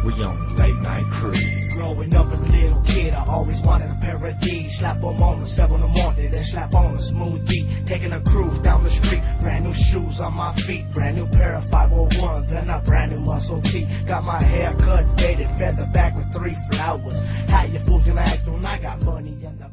We on late night crew. Growing up as a little kid, I always wanted a pair of D's. Slap on the 7 in the morning, then slap on a smooth beat. Taking a cruise down the street, brand new shoes on my feet, brand new pair of 501, then a brand new muscle tee. Got my hair cut, faded, feather back with 3 flowers. How you fools gonna act when I got money in the